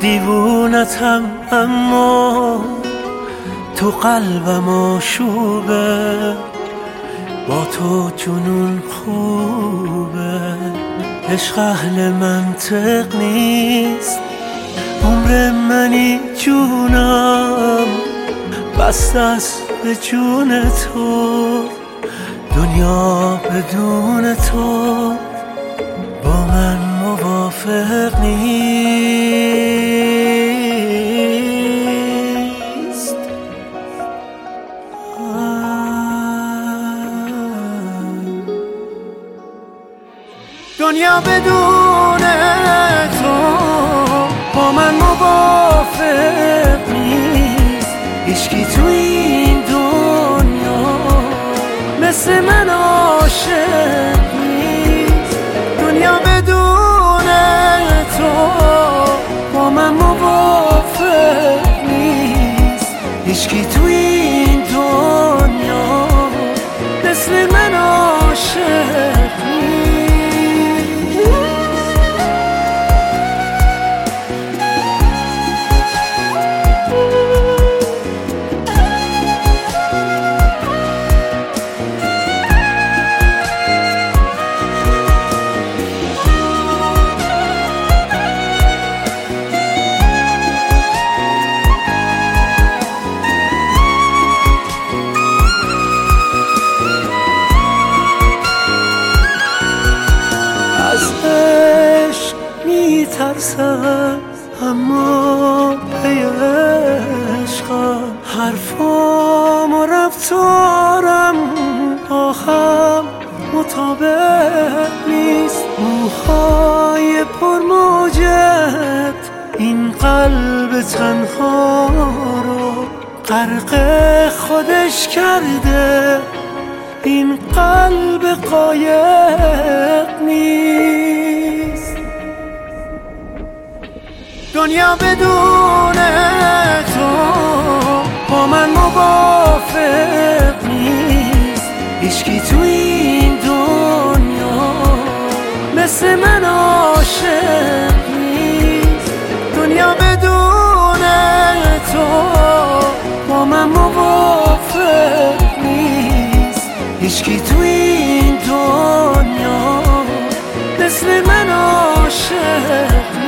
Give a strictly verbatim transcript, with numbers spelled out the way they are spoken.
دیوونتم اما تو قلبم آشوبه، با تو جنون خوبه. عشق اهل منطق نیست، عمر منی جونم بسته است به جون تو. دنیا بدون تو با من موافق نیست. دنیا بدون تو با من موافق نیست. هیچکی تو این دنیا مثل من عاشق نیست. دنیا بدون تو با من موافق نیست. هیچکی تو این دنیا مثل من عاشق نیست. میترسم اما پی عشقم، حرفام و رفتارم با هم مطابق نیست. موهای پرموجت این قلب تنها رو غرق خودش کرده. این قلب قایق نیست. دنیا بدون تو با من موافق نیست. هیچکی تو این دنیا مثل من عاشق نیست. دنیا بدون تو با من موافق نیست. هیچکی تو این دنیا مثل من عاشق